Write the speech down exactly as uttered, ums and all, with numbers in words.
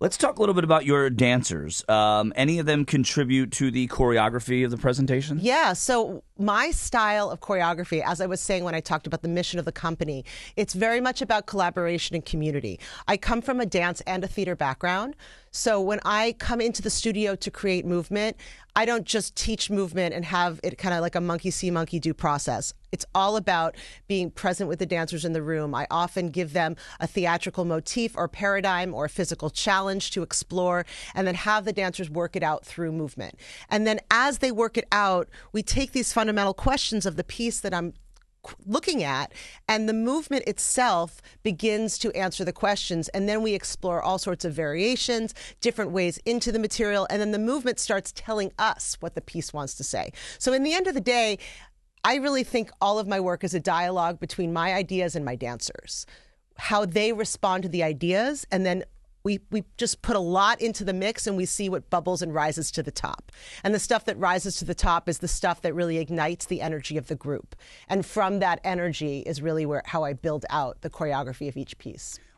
Let's talk a little bit about your dancers. Um, any of them contribute to the choreography of the presentation? Yeah, so my style of choreography, as I was saying when I talked about the mission of the company, it's very much about collaboration and community. I come from a dance and a theater background, so when I come into the studio to create movement, I don't just teach movement and have it kind of like a monkey see, monkey do process. It's all about being present with the dancers in the room. I often give them a theatrical motif or paradigm or a physical challenge to explore, and then have the dancers work it out through movement. And then as they work it out, we take these fundamental questions of the piece that I'm looking at, and the movement itself begins to answer the questions, and then we explore all sorts of variations, different ways into the material, and then the movement starts telling us what the piece wants to say. So in the end of the day, I really think all of my work is a dialogue between my ideas and my dancers, how they respond to the ideas, and then We we just put a lot into the mix, and we see what bubbles and rises to the top. And the stuff that rises to the top is the stuff that really ignites the energy of the group. And from that energy is really where how I build out the choreography of each piece.